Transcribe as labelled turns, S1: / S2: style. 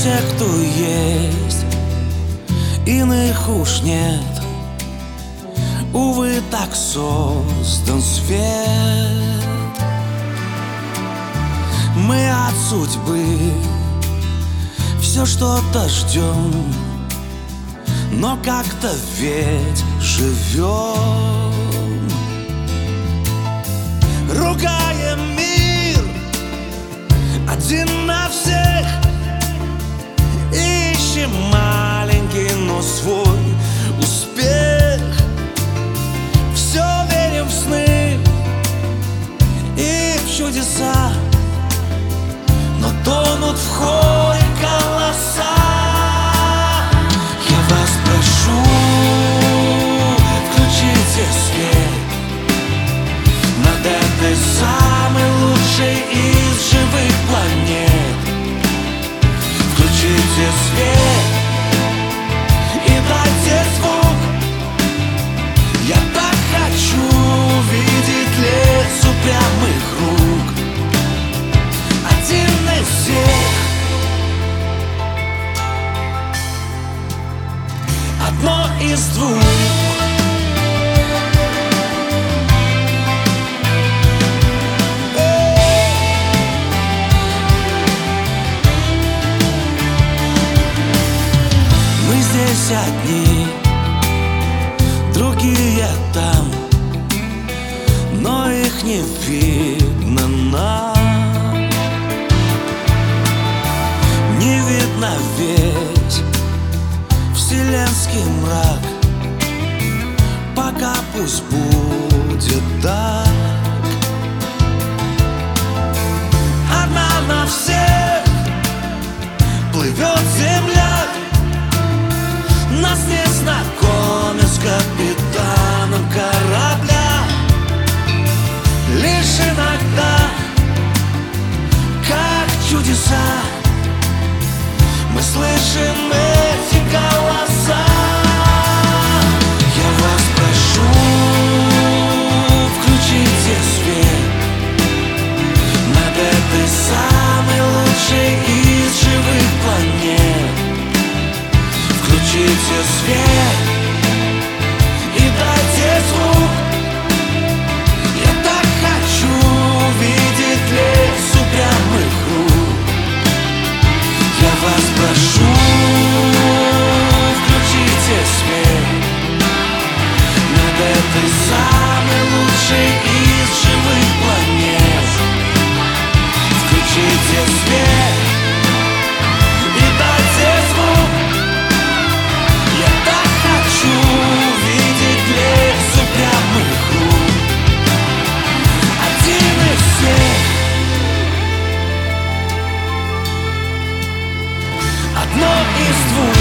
S1: те, кто есть, иных уж нет. Увы, так создан свет. Мы от судьбы все что-то ждем, но как-то ведь живем. Ругаем мир один на всех, ищем маленький, но свой успех. Все верим в сны и в чудеса, но тонут в хоре голоса. Я вас прошу, включите свет над этой самой лучшей из живых планет. Включите свет и дайте звук. Я так хочу видеть лес упрямых рук. Один из всех, одно из двух. Мы здесь одни, другие там, но их не видно нам. Не видно весь вселенский мрак, пока пусть будет так. Одна на всех плывет земля, нас не знакомят с капитаном корабля. Лишь иногда, как чудеса, мы слышим эти голоса. Я вас прошу, включите свет над этой самой лучшей из живых планет. Включите свет и дайте звук. Я так хочу видеть лес упрямых рук. Я вас прошу, включите свет над этой самой лучшей из живых планет. Включите свет и дайте звук. Я так хочу видеть лес упрямых рук. Один из всех, одно из двух.